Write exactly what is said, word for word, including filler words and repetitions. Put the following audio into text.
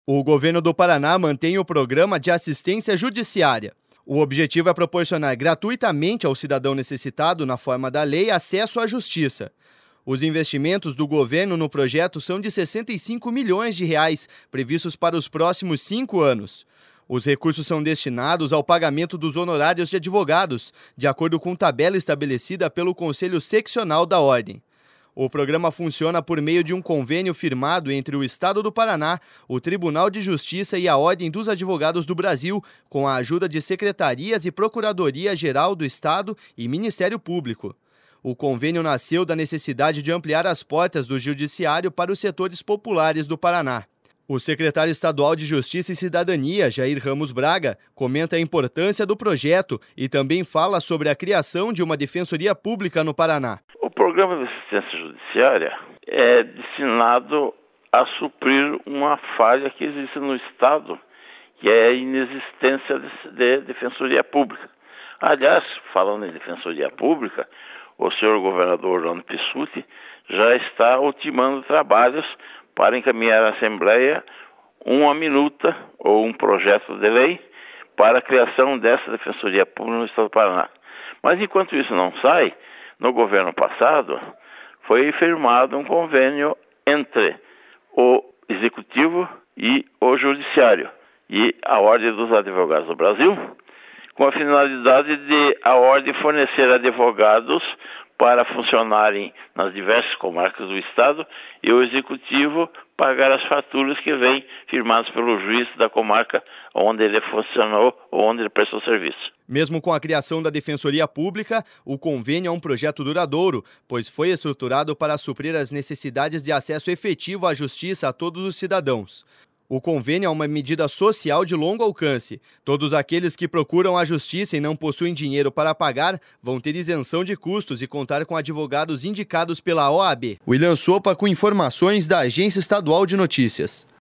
O governo do Paraná mantém o programa de assistência judiciária. O objetivo é proporcionar gratuitamente ao cidadão necessitado, na forma da lei, acesso à justiça. Os investimentos do governo no projeto são de sessenta e cinco milhões de reais, previstos para os próximos cinco anos. Os recursos são destinados ao pagamento dos honorários de advogados, de acordo com tabela estabelecida pelo Conselho Seccional da Ordem. O programa funciona por meio de um convênio firmado entre o Estado do Paraná, o Tribunal de Justiça e a Ordem dos Advogados do Brasil, com a ajuda de secretarias e Procuradoria-Geral do Estado e Ministério Público. O convênio nasceu da necessidade de ampliar as portas do judiciário para os setores populares do Paraná. O secretário estadual de Justiça e Cidadania, Jair Ramos Braga, comenta a importância do projeto e também fala sobre a criação de uma defensoria pública no Paraná. O programa de assistência judiciária é destinado a suprir uma falha que existe no Estado, que é a inexistência de defensoria pública. Aliás, falando em defensoria pública, o senhor governador Orlando Pissutti já está ultimando trabalhos para encaminhar à Assembleia uma minuta ou um projeto de lei para a criação dessa defensoria pública no Estado do Paraná. Mas enquanto isso não sai, no governo passado foi firmado um convênio entre o Executivo e o Judiciário e a Ordem dos Advogados do Brasil, com a finalidade de a Ordem fornecer advogados para funcionarem nas diversas comarcas do Estado e o Executivo pagar as faturas que vêm firmadas pelo juiz da comarca onde ele funcionou ou onde ele prestou serviço. Mesmo com a criação da Defensoria Pública, o convênio é um projeto duradouro, pois foi estruturado para suprir as necessidades de acesso efetivo à justiça a todos os cidadãos. O convênio é uma medida social de longo alcance. Todos aqueles que procuram a justiça e não possuem dinheiro para pagar vão ter isenção de custos e contar com advogados indicados pela O A B. William Sopa com informações da Agência Estadual de Notícias.